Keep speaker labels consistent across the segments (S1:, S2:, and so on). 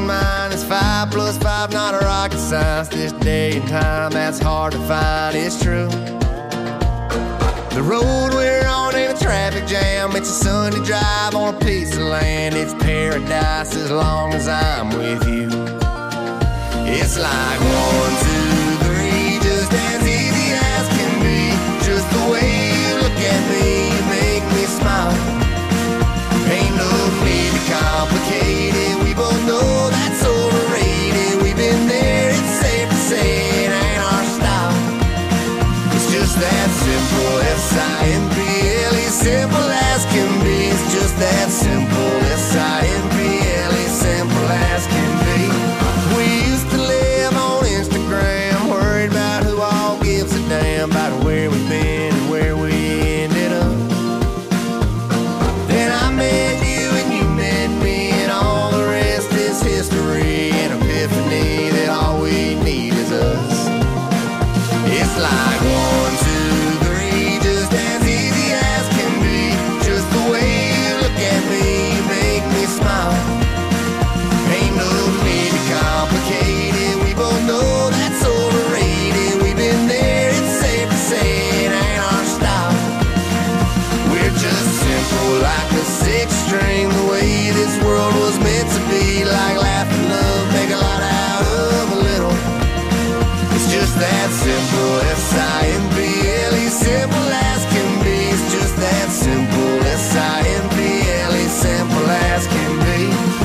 S1: mind is 5 plus 5, not a rocket science. This day and time, that's hard to find, it's true. The road we're on ain't a traffic jam. It's a Sunday drive on a piece of land. It's paradise as long as I'm with you. It's like 1, 2, 3, just as easy as can be. Just the way you look at me, you make me smile. Ain't no need to complicate it. We both know that's overrated. We've been there, it's safe to say it ain't our style. It's just that simple, S-I-M-P-L-E, simple as can be. It's just that simple, S-I-M-P-L-E, simple as can be. We used to live on Instagram, worried about who all gives a damn about where we've been and where we ended up. Then I met you and you met me, and all the rest is history. An epiphany that all we need is us. It's like 1, 2, 3, just as easy as can be. Just the way you look at me, you make me smile. Ain't no need to complicate it. We both know that's overrated. We've been there, it's safe to say it ain't our style. We're just simple like a 6th string, the way this world was meant to be. Like laugh and love, make a lot out of a little. It's just that simple, S-I-M-P-L-E, simple as can be. It's just that simple, S-I-M-P-L-E, simple as can be.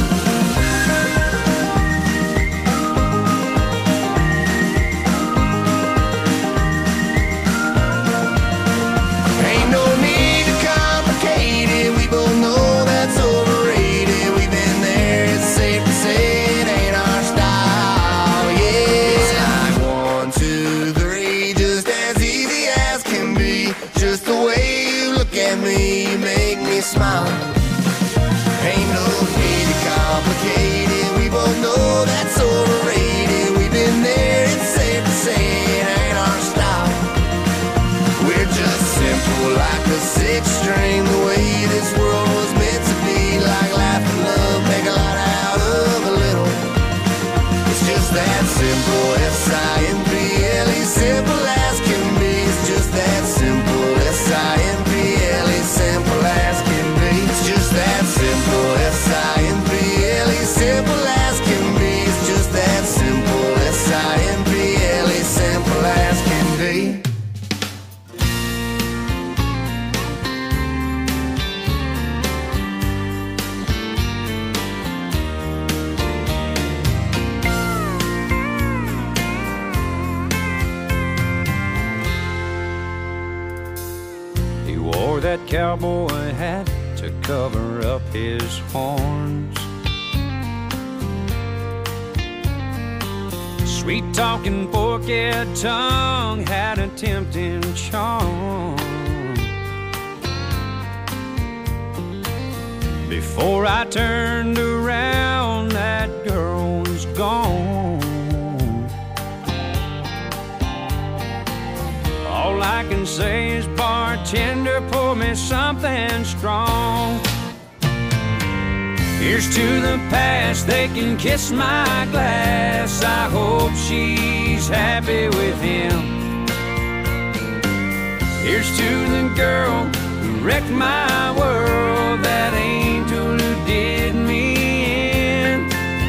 S1: Ain't no need to complicate it. We both know that's overrated. We've been there, it's safe to say it ain't our style. Yeah, it's like 1, 2, 3, just as easy as can be. Just the way you look at me, you make me smile. Ain't no need to complicate it. We both know that's overrated. We've been there, it's safe to say it ain't our style. We're just simple like a 6th string, the way this world was meant to be. Like laugh and love, make a lot out of a little. It's just that simple, S-I-M-P-L-E, simple as can be. It's just that simple, S-I-M-P-L-E, simple as can be. It's just that simple, S-I-M-P-L-E, simple as can be. It's just that simple, S-I-M-P-L-E, simple as can be.
S2: He wore that cowboy hat to cover up his horns. Sweet talking forked tongue had a tempting charm. Before I turned around, that girl was gone. All I can say is, bartender, pour me something strong. Here's to the past, they can kiss my glass. I hope she's happy with him. Here's to the girl who wrecked my world, that angel who did me in.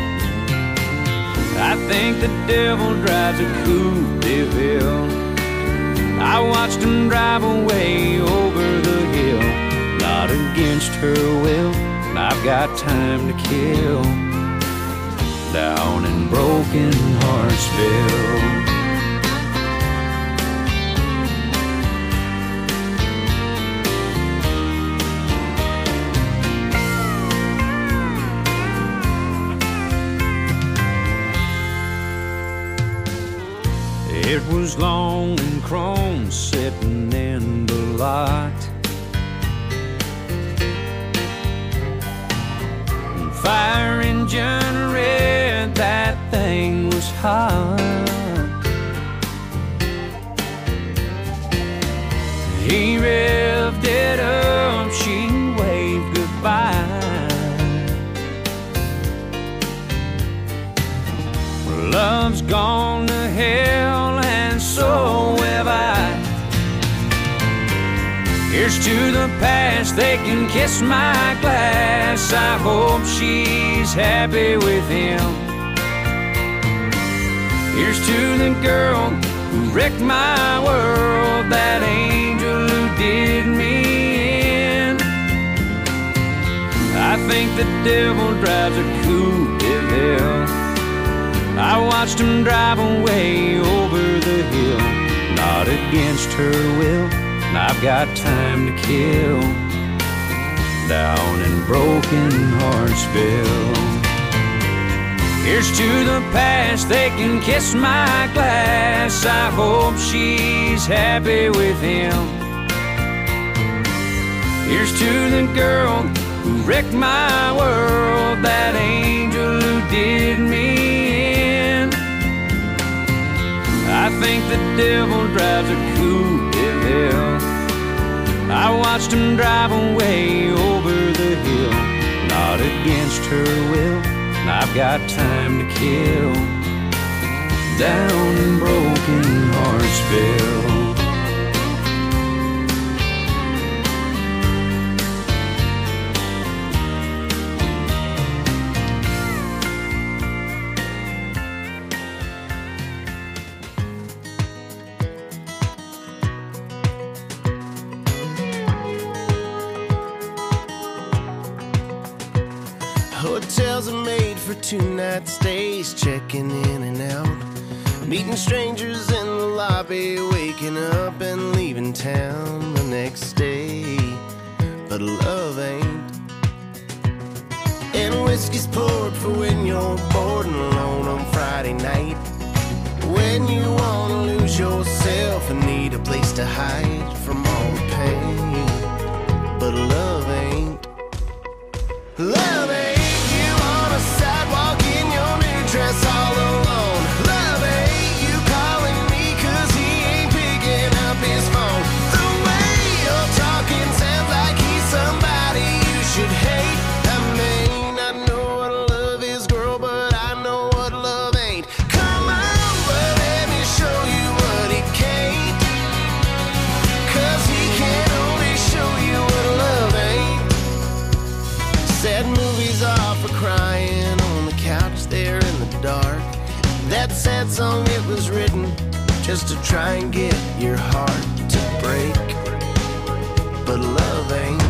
S2: I think the devil drives a Coupe de Ville. I watched him drive away over the hill, not against her will. I've got time to kill down in Broken Heartsville. It was long and chrome sitting in the lot. Fire engine red, that thing was hot. He revved it up, she waved goodbye. to the past, they can kiss my glass. I hope she's happy with him. Here's to the girl who wrecked my world, that angel who did me in. I think the devil drives a coupe de ville. I watched him drive away over the hill, not against her will. I've got time to kill down in Broken Heartsville. Here's to the past, they can kiss my glass. I hope she's happy with him. Here's to the girl who wrecked my world, that angel who did me in. I think the devil drives a coupe de ville. I watched him drive away over the hill, not against her will. I've got time to kill down in Broken Heartsville.
S3: Hotels are made for two-night stays, checking in and out, meeting strangers in the lobby, waking up and leaving town the next day. But love ain't. And whiskey's poured for when you're bored and alone on Friday night, when you wanna lose yourself and need a place to hide from all the pain. But love ain't. Love ain't. Sidewalk in your new dress all alone. Love ain't you calling me 'cause he ain't picking up his phone. The way you're talking sounds like he's somebody you should hate. I mean, I know what love is, girl, but I know what love ain't. Come on, but let me show you what he can't, 'cause he can only show you what love ain't. Sad movies are for crying couch there in the dark. That sad song, it was written just to try and get your heart to break. But love ain't.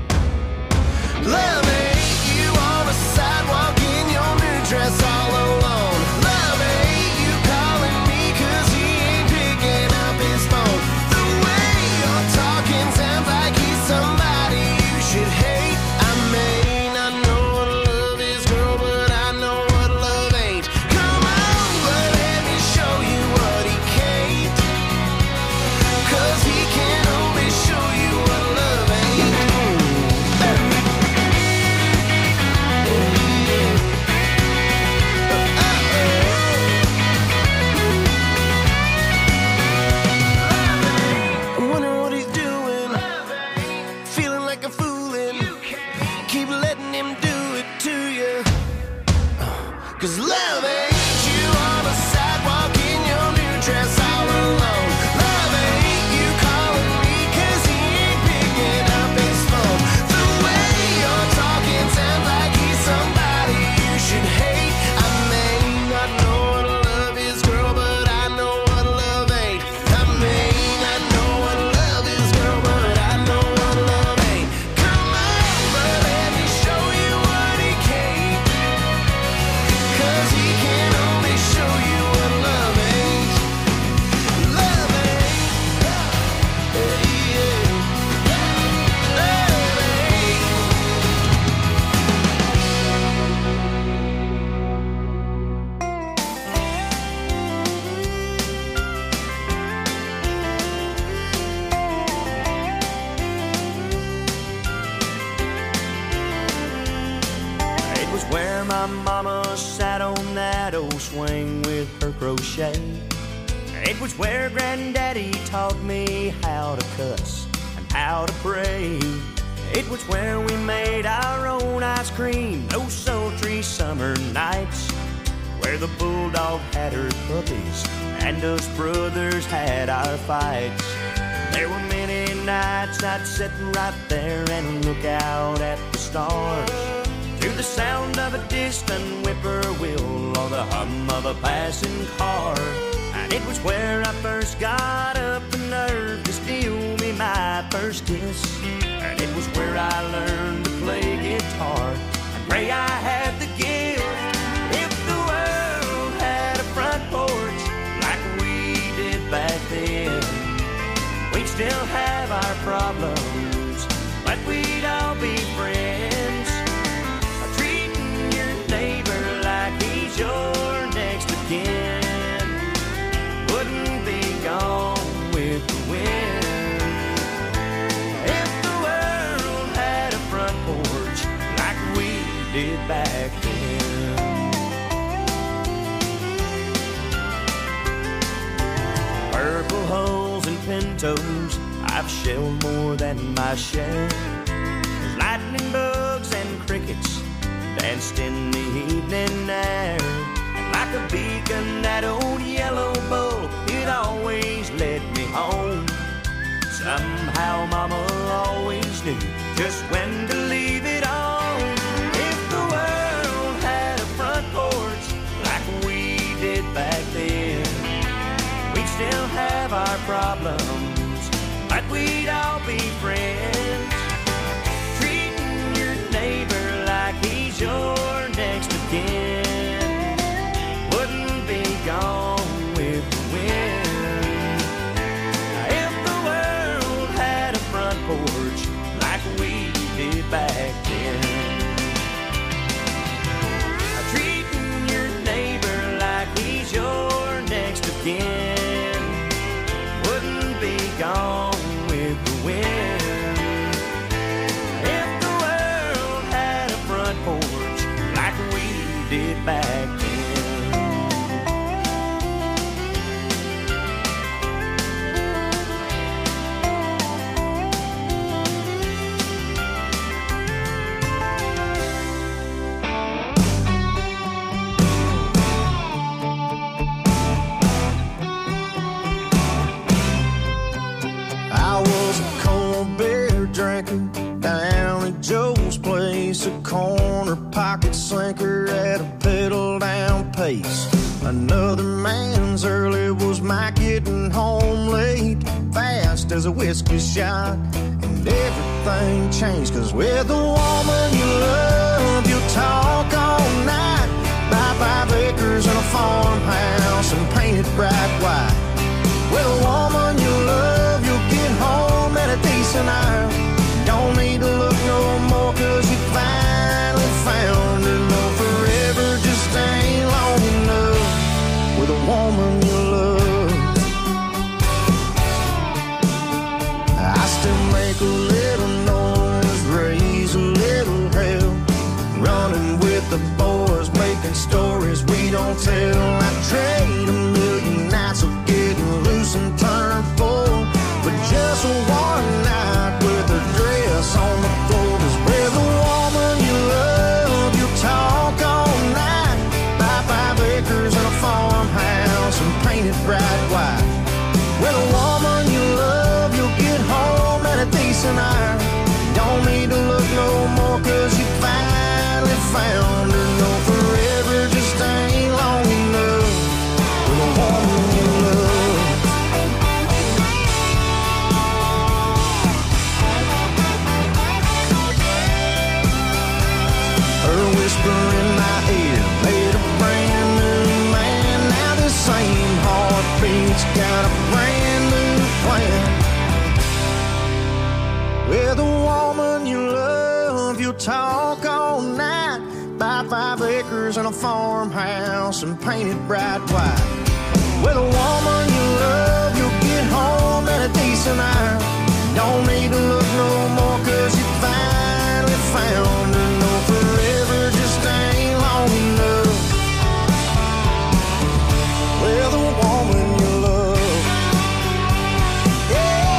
S3: Love ain't you on a sidewalk in your new dress all alone. Love ain't you calling me 'cause he ain't picking up his phone. The way you're talking sounds like he's somebody you should hate. I mean, I know what love is, girl, but I know what love ain't. Come on, but let me show you what he can't, 'cause he can only show you what love ain't. I'm wondering what he's doing, feeling like a foolin'. Keep letting him do it to you, 'cause love ain't you on a sidewalk in your new dress all alone. Love ain't you calling me 'cause he ain't picking up his phone. The way you're talking sounds like he's somebody you should hate. I may not know what love is, girl, but I know what love ain't. I mean, I know what love is, girl, but I know what love ain't. Come on, but let me show you what he can't, 'cause he can only show you what love ain't. Love ain't. Yeah. Love ain't.
S4: It was where my mama sat on that old swing with her crochet. It was where Granddaddy taught me how to cuss and how to pray. It was where we made our own ice cream those sultry summer nights, where the bulldog had her puppies and us brothers had our fights. There were many nights I'd sit right there and look out at the stars, to the sound of a distant whippoorwill or the hum of a passing car. And it was where I first got up the nerve to steal me my first kiss. And it was where I learned to play guitar and pray I had the gift. If the world had a front porch like we did back then, we'd still have our problems, but we'd all be friends. Treating your neighbor like he's your next of kin wouldn't be gone with the wind. If the world had a front porch like we did back then. Purple hulls and pintos, I've shelled more than my share. There's lightning bugs and crickets danced in the evening air. And like a beacon, that old yellow bull, it always led me home. Somehow Mama always knew just when to leave it on. If the world had a front porch like we did back then, we'd still have our problems, but we'd all be friends. Treating your neighbor like he's your next of kin wouldn't be gone with the wind. If the world had a front porch like we did back then, treating your neighbor like he's your next of kin wouldn't be gone with the wind. If the world had a front porch like we did back then.
S3: I was a cold beer drinker down at Joe's place, a corner pocket sinker at a pedal down pace. Another man's early was my getting home late, fast as a whiskey shot, and everything changed. Cause with the woman you love, you'll talk all night, buy 5 acres and a farmhouse and paint it bright white. With a woman you love, you'll get home at a decent hour. Don't need to look no more, cause you finally found her. No, forever just ain't long enough with a woman you love. I still make a little noise, raise a little hell, running with the boys, making stories we don't tell. I trade a million nights of getting loose and turn full for just one night with a dress on the floor. Cause with a woman you love, you'll talk all night, buy 5 acres and a farmhouse and paint it bright white. With a woman you love, you'll get home at a decent hour. Don't need to look no more, cause you finally found her. No, forever just ain't long enough with a woman you love. Her whisper in my ear made a brand new man. Now the same heartbeat's got a brand new plan. With a woman you love, you'll talk all night, buy 5 acres and a farmhouse and paint it bright white. With a woman you love, you'll get home at a decent hour. Don't need to look no more, cause you finally found her. No, forever just ain't long enough with a woman you love. Yeah.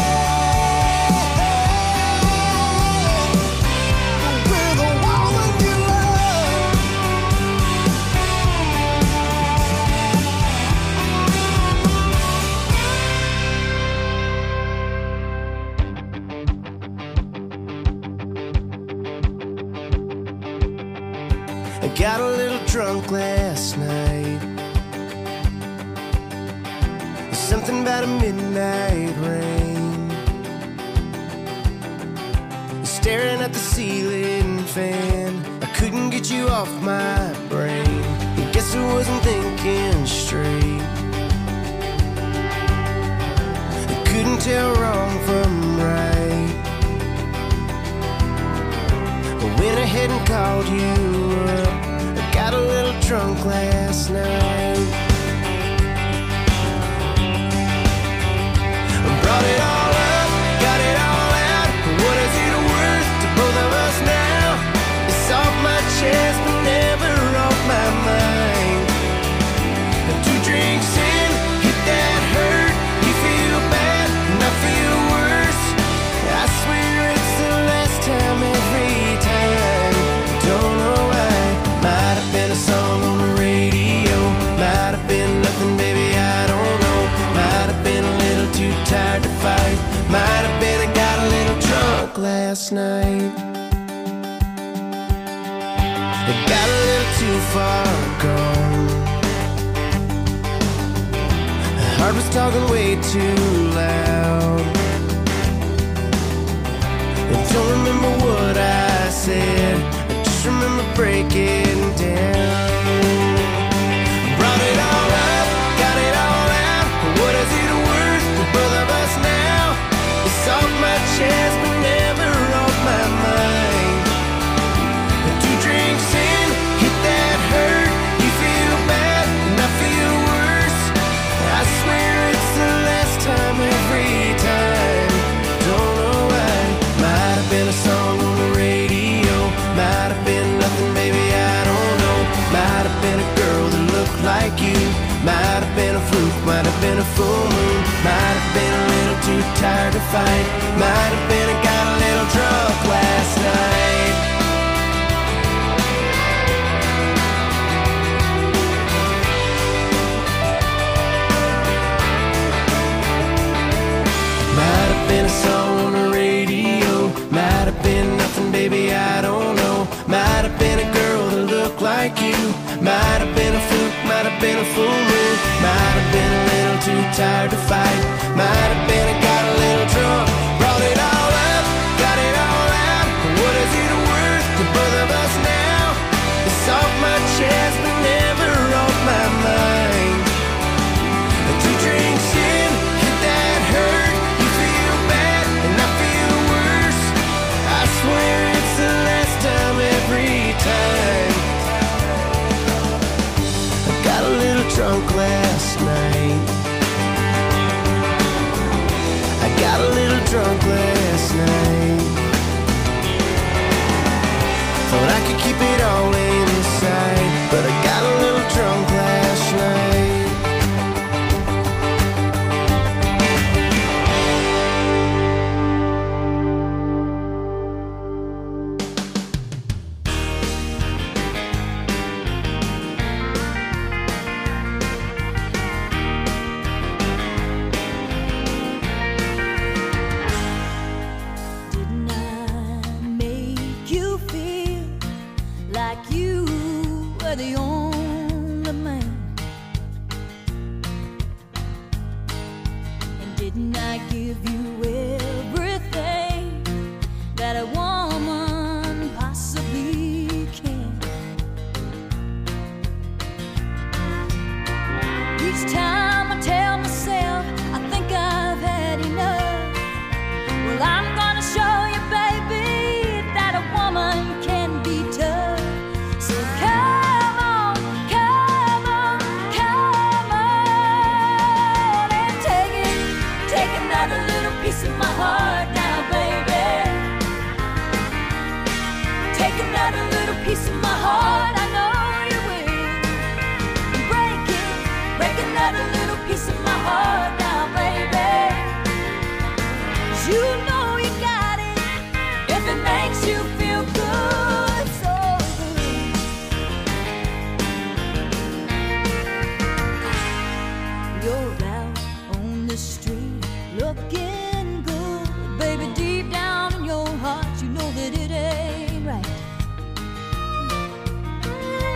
S3: With a woman you love. got a little drunk last night. Something about a midnight rain, staring at the ceiling fan. I couldn't get you off my brain. I guess I wasn't thinking straight. I couldn't tell wrong from right. I went ahead and called you up. I got a little drunk last night. Brought it all up, got it all out. What is it worth to both of us now? It's off my chest, but never off my mind. 2 drinks in, hit that hurt. You feel bad, and I feel worse. I swear it's the last time every time. Don't know why. Might have been a song on the radio. Might have been nothing, baby, I don't know. Might have been a little too tired to fight. Might have been I got a little drunk last night. I got a little too far gone. My heart was talking way too loud. I don't remember what I said, I just remember breaking down. Brought it all up, got it all out. What is it worth to both of us now? It's off my chest, but never off my mind. 2 drinks in, hit that hurt. You feel bad, and I feel worse. I swear it's the last time every time. Don't know why. Might have been a song on the radio. Might have been nothing, baby, I don't know. Might have been a girl that looked like you. Might have been a fluke, might have been a full moon. Might have been a little too tired to fight. Might have been I got a little drunk last night. Might have been a song on the radio. Might have been nothing, baby, I don't know. Might have been a girl that looked like you. Might have been a fluke, might have been a full moon. Might have been a little too tired to fight. Might have been I got a little drunk. Brought it all up, got it all out. What is it worth to both of us now? It's off my chest, but never off my mind. 2 drinks in, hit that hurt. You feel bad, and I feel worse. I swear it's the last time every time. I got a little drunk last night. I got a little drunk last night. Thought I could keep it all inside, but I got a little drunk last night.
S5: The only man, and didn't I give you everything that a woman possibly can? Each time I tell myself I think I've had enough, well, I'm gonna show you, baby, that a woman can be tough. So come a little piece of my heart now, baby. Take another little piece of my heart, I know you will. Break another little piece of my heart now, baby. 'Cause you know you got it if it makes you feel good, so good. You're out on the street looking good, baby, deep down in your heart you know that it ain't right.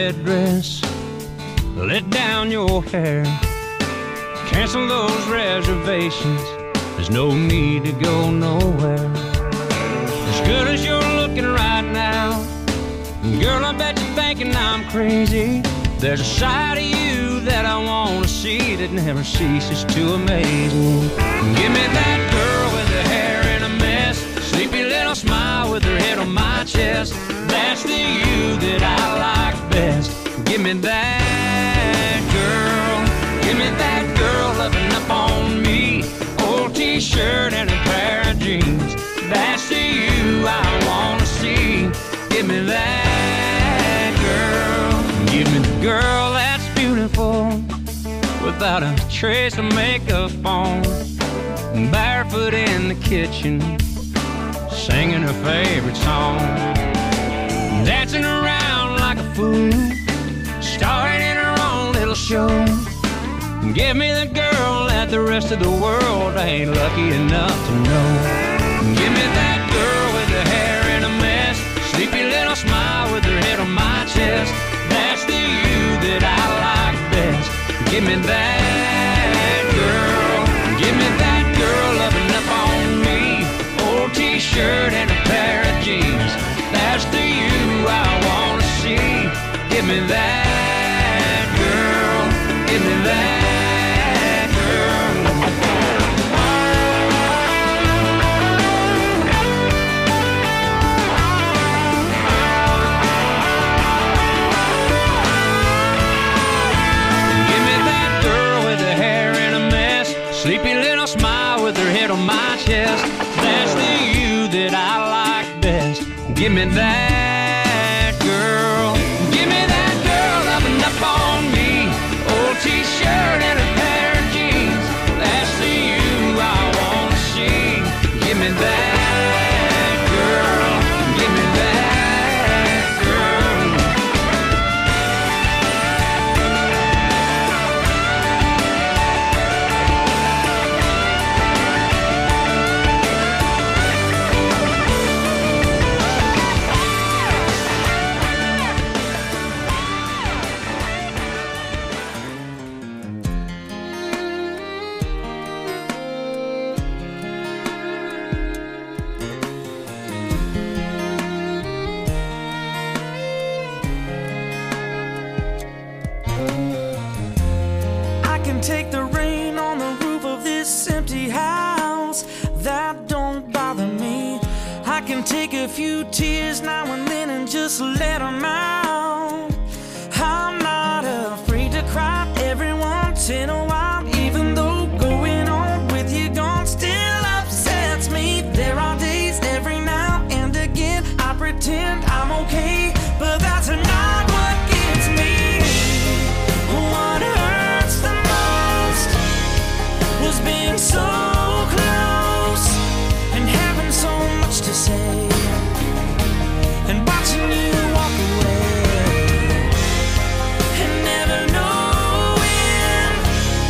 S2: red dress, let down your hair, cancel those reservations. There's no need to go nowhere. As good as you're looking right now, girl, I bet you're thinking I'm crazy. There's a side of you that I want to see that never ceases to amaze me. Give me that girl with her hair in a mess, sleepy little smile with her head on my chest. That's the you that I like best. Give me that girl. Give me that girl loving up on me. Old t-shirt and a pair of jeans. That's the you I want to see. Give me that girl. Give me the girl that's beautiful, without a trace of makeup on, barefoot in the kitchen, singing her favorite song, dancing around like a fool, starring in her own little show. Give me the girl that the rest of the world ain't lucky enough to know. Give me that girl with her hair in a mess, sleepy little smile with her head on my chest. That's the you that I like best. Give me that girl. Give me that girl loving up on me. Old t-shirt and a pair of jeans. That's the you I want to see. Give me that girl. Give me that girl. Sleepy little smile with her head on my chest. That's the you that I like best. Give me that girl. Give me that girl loving up on me. Old t-shirt and a pair of jeans. That's the you I want to see. Give me that girl. Give me that girl.
S6: Take the rain on the roof of this empty house. That don't bother me. I can take a few tears now and then and just let them out. I'm not afraid to cry every once in a while, even though going on with you gone still upsets me. There are days every now and again I pretend I'm okay, but that's not what gets me. What hurts the most was being so close and having so much to say and watching you walk away and never knowing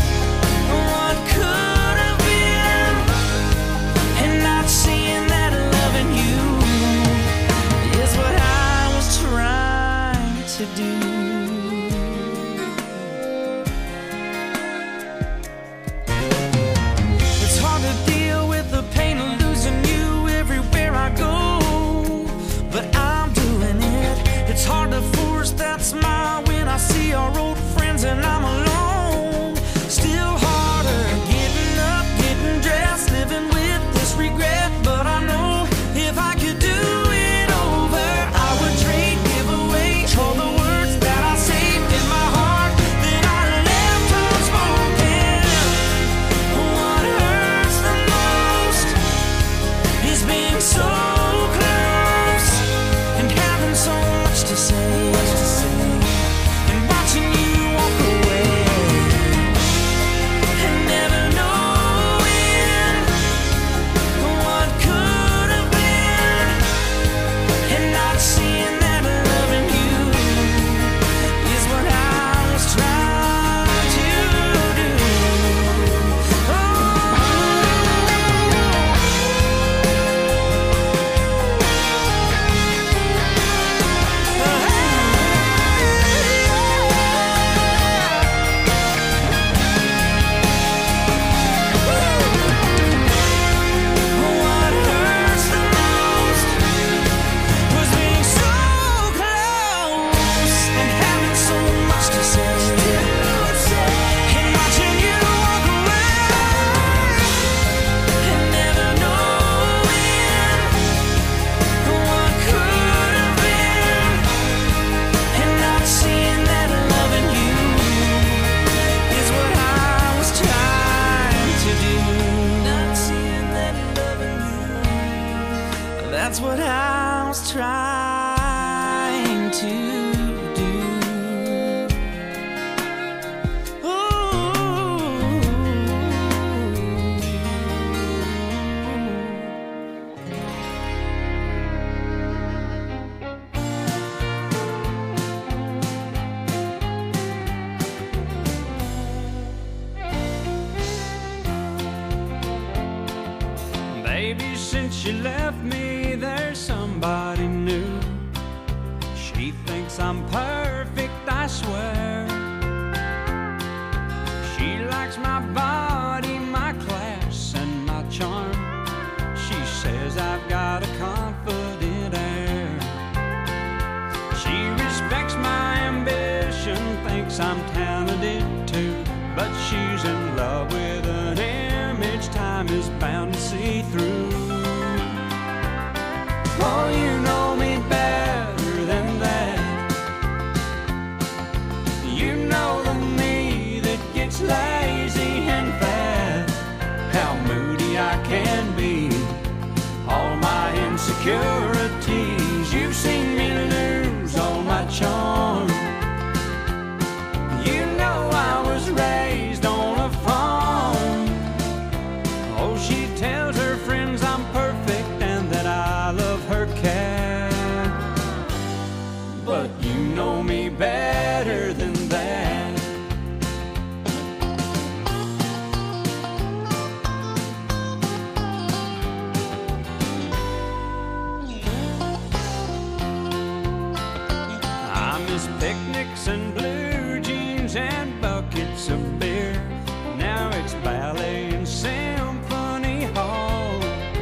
S2: since she left me, there's somebody new. She thinks I'm perfect, I swear. She likes my body, my class, and my charm. She says I've got a confident air. She respects my ambition, thinks I'm talented too, but she's in love with an image time is bound to see through. Oh, you know me better than that. You know the me that gets lazy and fat, how moody I can be, all my insecurities. You've seen me lose all my charm. You know I was raised on a farm. Oh, she tells her friends I'm perfect and that I love her cat. But you know me better than that. I miss picnics and blue jeans and buckets of beer. Now it's ballet and symphony hall.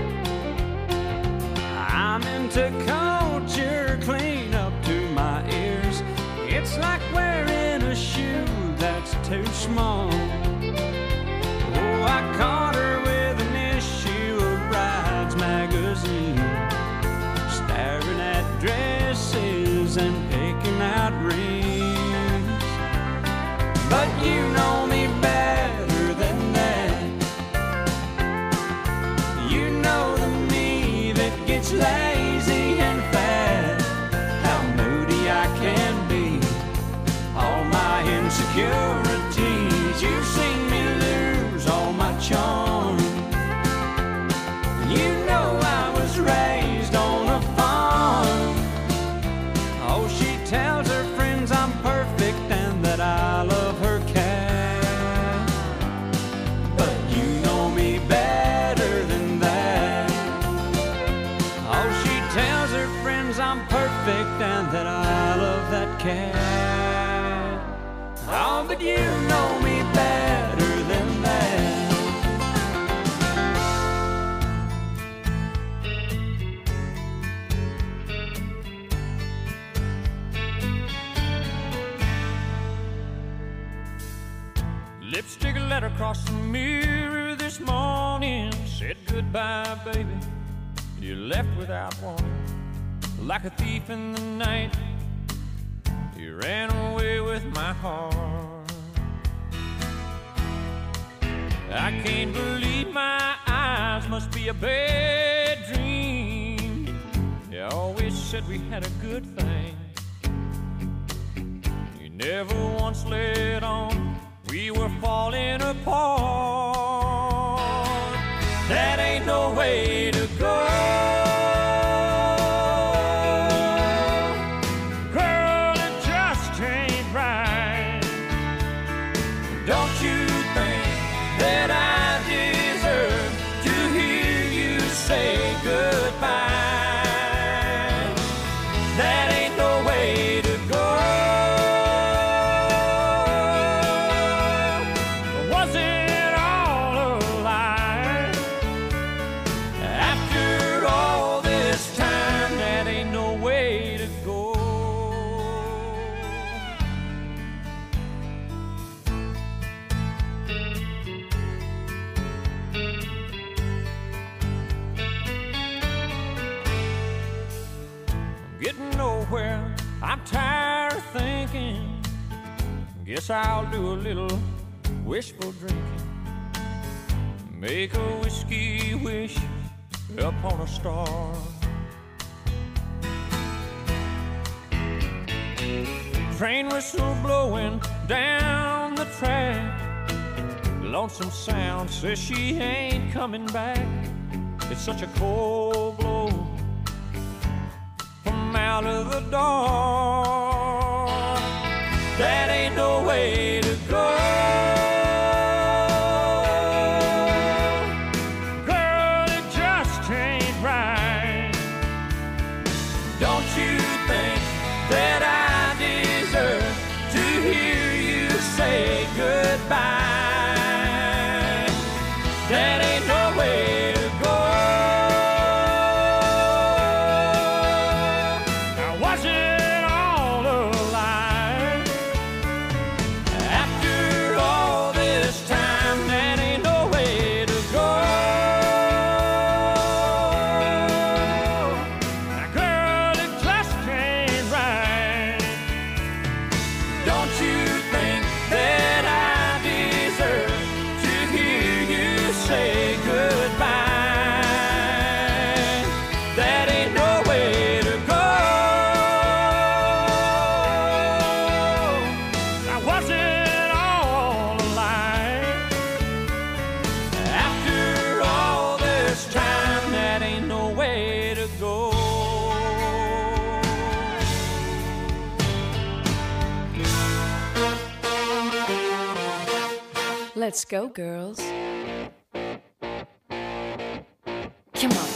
S2: I'm into culture clean up to my ears. It's like wearing a shoe that's too small. Oh, I caught her with an issue of Brides magazine, staring at dresses and picking out rings. But you know me better than that. You know the me that gets lazy and fat, how moody I can be, all my insecurities. You've seen me lose all my charm. You know I was raised on a farm. Oh, she tells her friends I'm perfect and that I love her cat. But you know me better than that. Oh, she tells her friends I'm perfect and that I love that cat. Oh, but you know me better than that. Lipstick letter across the mirror this morning said goodbye, baby. You left without warning, like a thief in the night. You ran away with my heart. I can't believe my eyes, must be a bad dream. You always said we had a good thing. You never once let on we were falling apart. That ain't no way to go. Girl, it just ain't right. Don't you think that I deserve to hear you say goodbye? That ain't no way to go. I'm tired of thinking. Guess I'll do a little wishful drinking. Make a whiskey wish upon a star. Train whistle blowing down the track. Lonesome Sound says she ain't coming back. It's such a cold blow from out of the dark. That ain't no way to go. Girl, it just ain't goodbye. That ain't no way to go. Now was it all a lie? After all this time, that ain't no way to go. Now girl, it just ain't right. Don't you think that I deserve to hear you say goodbye? That ain't no way to go. Now was it all a lie? After all this time, that ain't no way to go.
S7: Let's go, girls. Come on.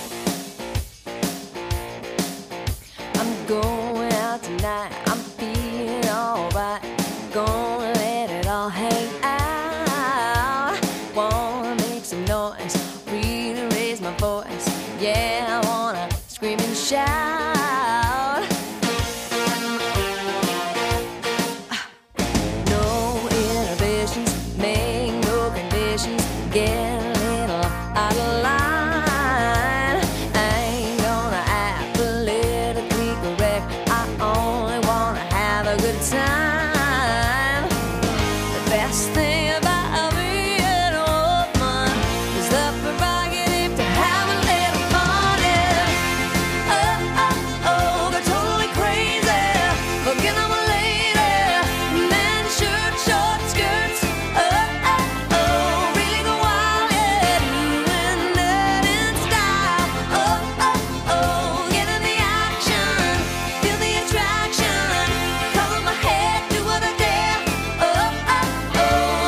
S7: I'm going out tonight. I'm feeling alright. Gonna let it all hang out. Wanna make some noise, really raise my voice. Yeah, I wanna scream and shout. No inhibitions, make no conditions. Get a little out of line. I ain't gonna act politically correct. I only wanna have a good time. The best thing about being a woman is the prerogative to have a little fun. Yeah. Oh, oh, oh, they're totally crazy. Looking at my lady. Men, shirt, short skirts. Oh, oh, oh, really go wild. Yeah, doing that in style. Oh, oh, oh, get in the action. Feel the attraction. Color my head, do what I dare. Oh, oh, oh,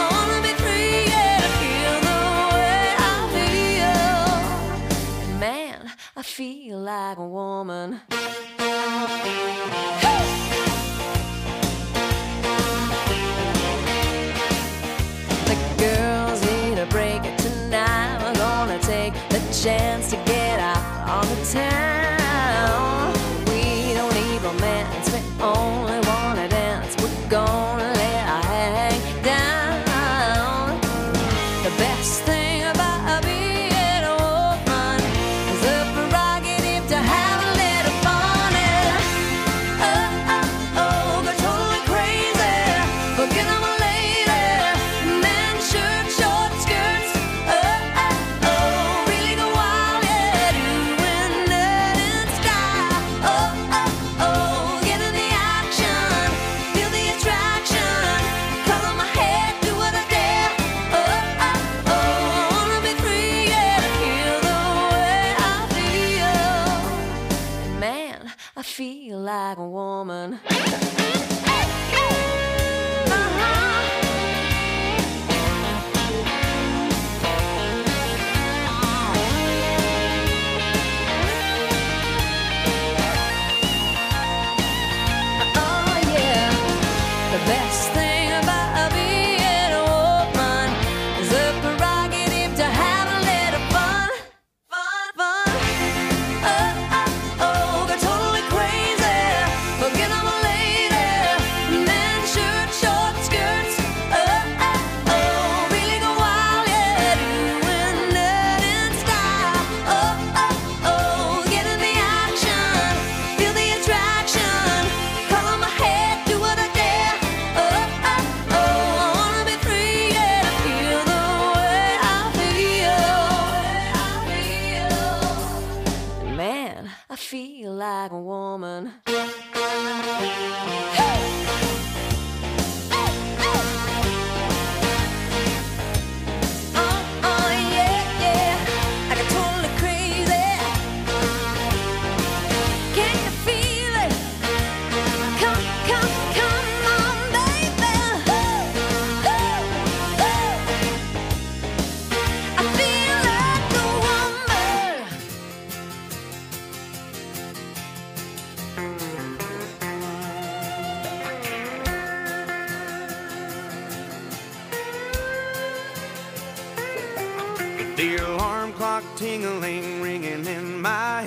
S4: The alarm clock tingling, ringing in my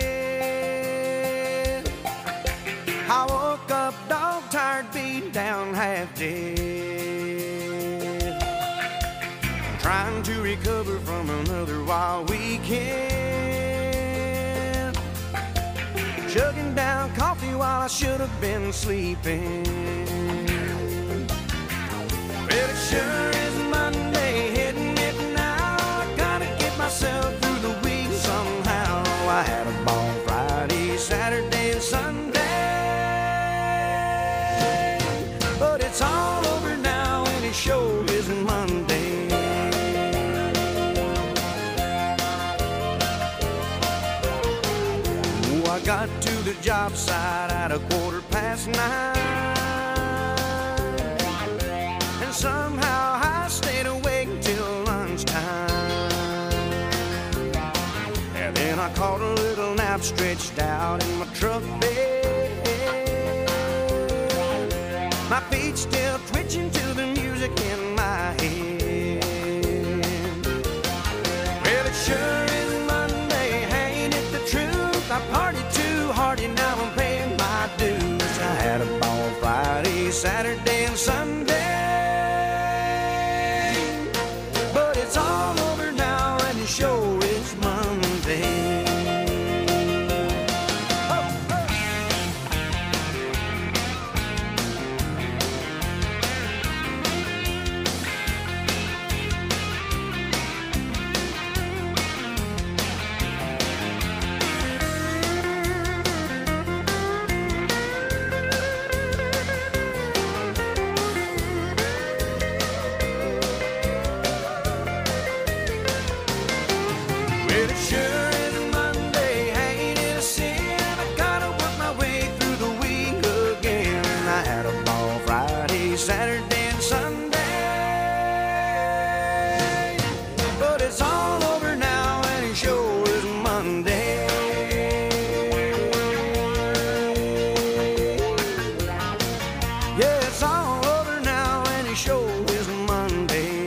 S4: head. I woke up dog-tired, beat down, half dead, trying to recover from another wild weekend, chugging down coffee while I should have been sleeping. Well, it sure is Monday, hitting it now. I gotta get myself through the week somehow. I had a ball Friday, Saturday, and Sunday, but it's all over now, and it sure isn't Monday. Oh, I got to the job site at 9:15. Somehow I stayed awake till lunchtime, and then I caught a little nap stretched out in my truck bed, my feet still twitching to the music in my head. Well, it sure is Monday, ain't it the truth? I partied too hard and now I'm paying my dues. I had a ball Friday, Saturday, and Sunday, sure is Monday. Saturday and Sunday, but it's all over now and it sure is Monday. Yeah, it's all over now and it sure is Monday.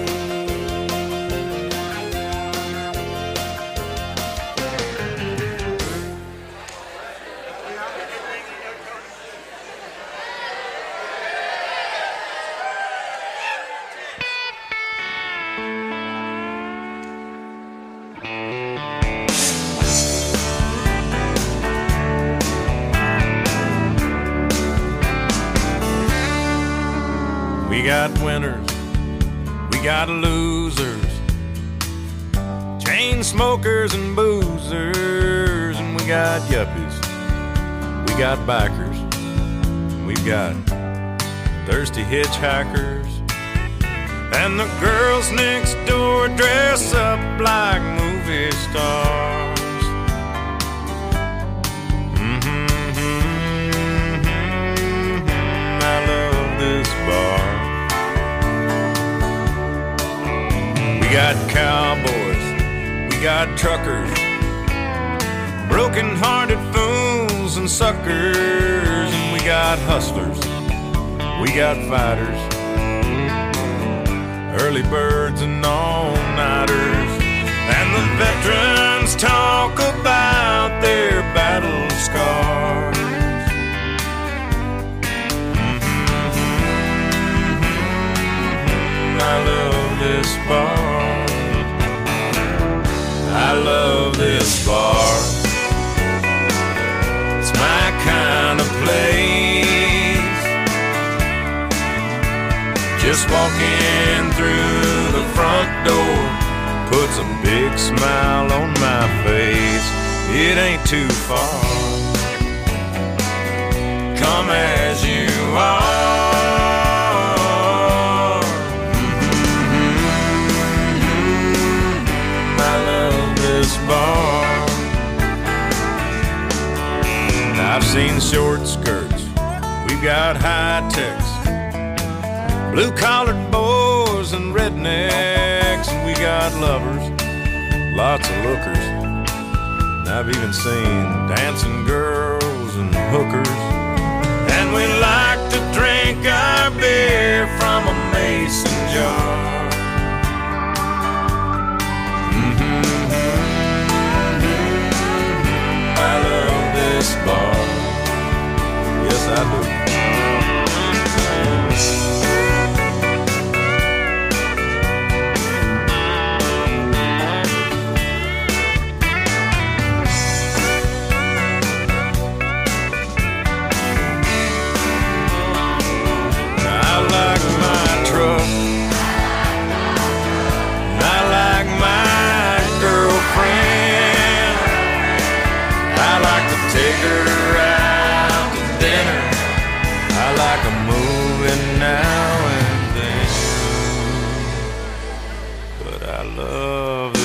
S8: We got winners, we got losers, chain smokers and boozers, and we got yuppies, we got bikers, we've got thirsty hitchhikers, and the girls next door dress up like movie stars. I love this bar. We got cowboys, we got truckers, broken-hearted fools and suckers, and we got hustlers, we got fighters, early birds and all-nighters, and the veterans talk about their battle scars. I love this bar. I love this bar. It's my kind of place. Just walking through the front door puts a big smile on my face. It ain't too far. Come as you are. Bar. I've seen short skirts, we've got high techs, blue-collared boys and rednecks, and we got lovers, lots of lookers, and I've even seen dancing girls and hookers, and we like to drink our beer from a mason jar.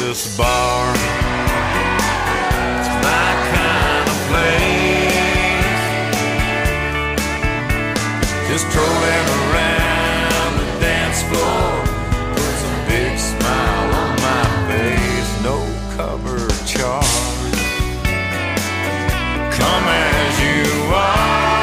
S8: this bar. It's my kind of place. Just strolling around the dance floor puts a big smile on my face. No cover charge. Come as you are.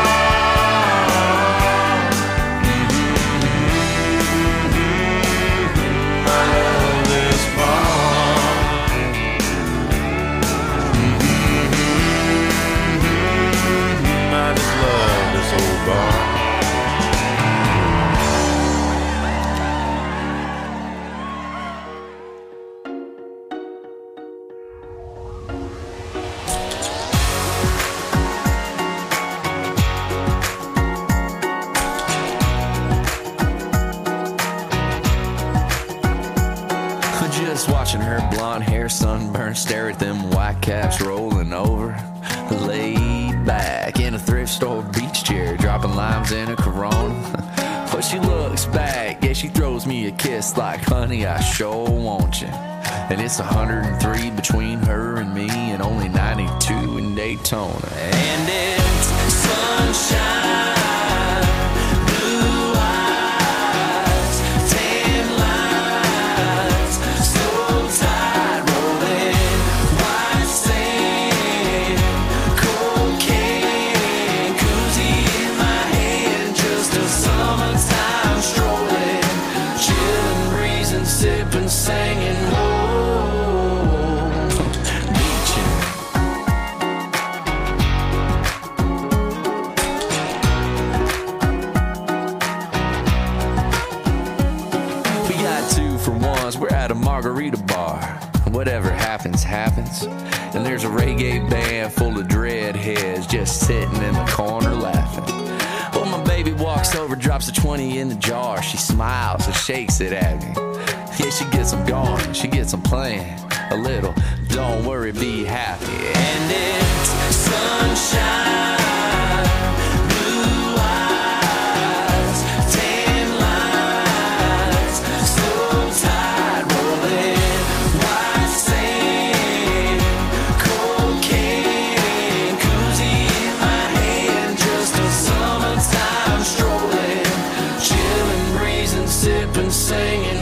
S9: Just watching her blonde hair sunburned, stare at them white caps rolling over. Laid back in a thrift store beach chair, dropping limes in a Corona. But she looks back, yeah, she throws me a kiss like, honey, I sure want you. And it's 103 between her and me, and only 92 in Daytona. And it's sunshine. Singing, whoa, beaching. We got 2 for 1s, we're at a margarita bar. Whatever happens, happens. And there's a reggae band full of dreadheads just sitting in the corner laughing. Well, my baby walks over, drops a 20 in the jar. She smiles and shakes it at me. Yeah, she gets them going, she gets them playing a little. Don't worry, be happy. And it's sunshine, blue eyes, tan lines, slow tide rolling, white sand, cocaine, koozie in my hand, just a summertime strolling, chilling, breezing, sipping, singing.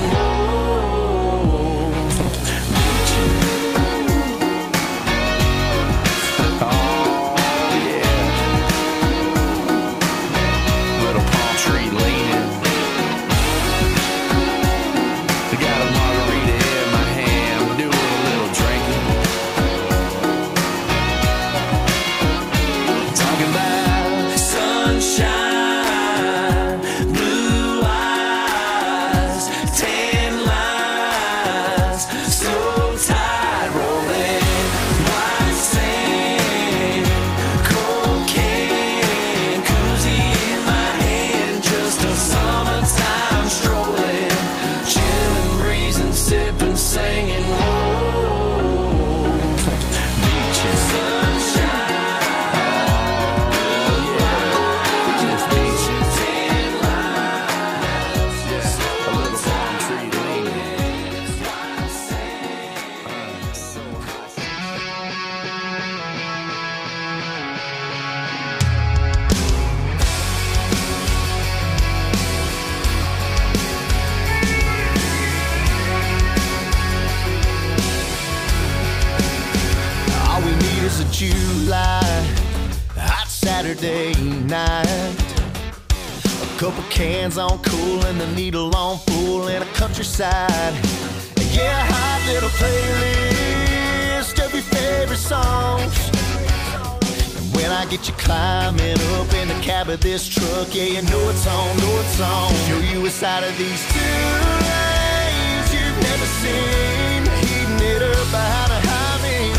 S3: July, hot Saturday night. A couple cans on cool and the needle on full in a countryside. Yeah, hot little playlist of your favorite songs. And when I get you climbing up in the cab of this truck, yeah, you know it's on, know it's on. Show you a side of these 2 lanes you've never seen. Heating it up behind a high beam.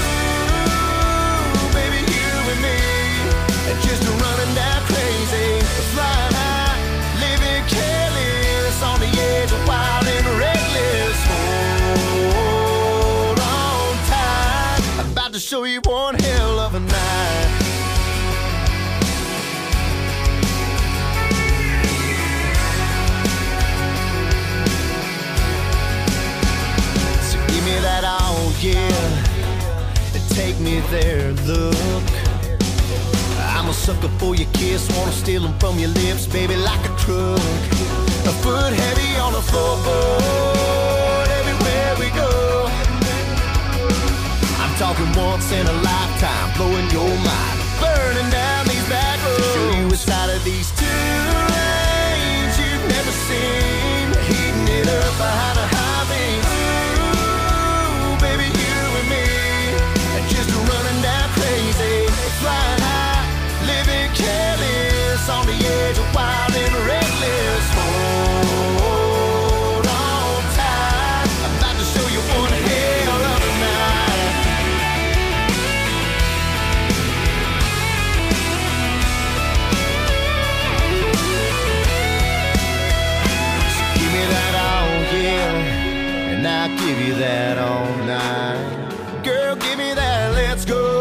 S3: Just running down crazy, flying high, living careless, on the edge of wild and reckless. Hold on tight, I'm about to show you one hell of a night. So give me that all take me there, look. I'm a sucker for your kiss, wanna steal them from your lips, baby, like a truck. A foot heavy on the floorboard, everywhere we go. I'm talking once in a lifetime, blowing your mind, burning down these back roads. Show you a side of these two lanes you've never seen, heating it up behind a high beam. Ooh, baby, you and me, just running down crazy, flying high, living careless, on the edge of wild and reckless. Hold on tight, I'm about to show you one hell of a night. So give me that all, yeah, and I'll give you that all night. Girl, give me that, let's go.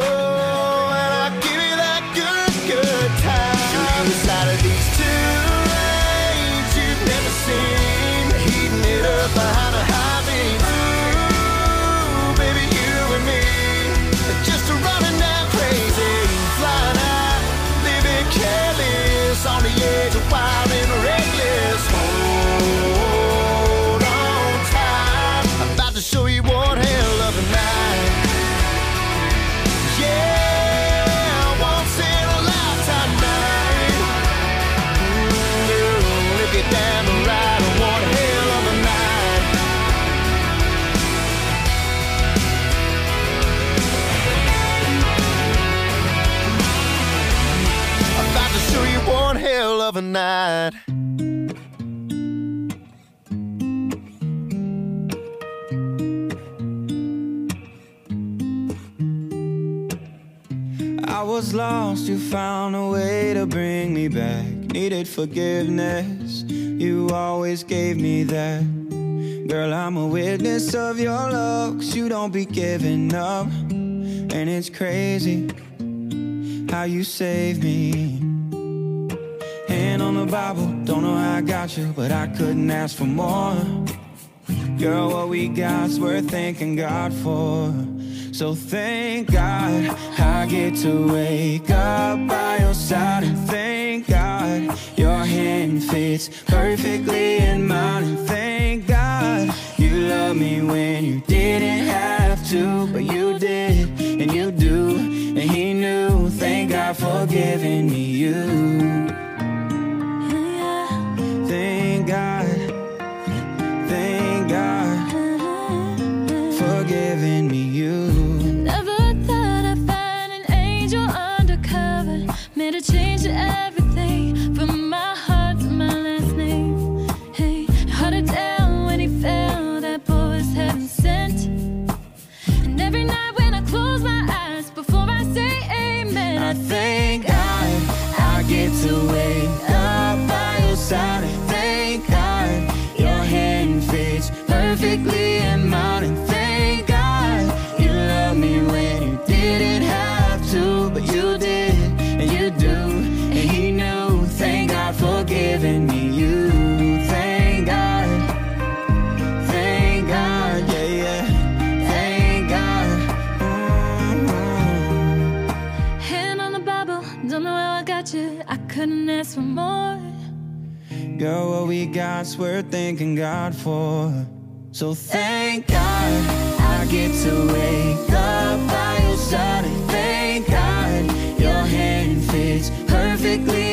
S3: Inside of these two lanes you've never seen, heating it up behind a high beam. Ooh, baby, you and me, just running down crazy, flying high, living careless, on the edge of wild and reckless. Hold on tight, I'm about to show you one hell of a night. Yeah, once in a lifetime night. Down the ride, one hell of a night. I'm about to show you one hell of a night.
S6: I was lost, you found a way to bring me back. Needed forgiveness, you always gave me that. Girl, I'm a witness of your love, 'cause you don't be giving up. And it's crazy how you saved me. Hand on the Bible, don't know how I got you, but I couldn't ask for more. Girl, what we got's worth thanking God for. So thank God I get to wake up by your side, and thank God your hand fits perfectly in mine, and thank God you love me when you didn't have to, but you did and you do, and He knew. Thank God for giving me you. Thank God, thank God for giving me you.
S5: Made a change to everything, from my heart to my last name. Hey, hard to tell when he fell, that boy was heaven sent. And every night when I close my eyes, before I say amen,
S6: I thank God I get to wake up by your side, and thank God your hand fits perfectly in mine, and thank God you love me when you didn't have to, but you did. You do, and He knew. Thank God for giving me you. Thank God, yeah, yeah. Thank God.
S5: Hand on the Bible, don't know how I got you, I couldn't ask for more.
S6: Girl, what we got's worth thanking God for. So thank God I get to wake up by your side, and thank God your hand fits perfectly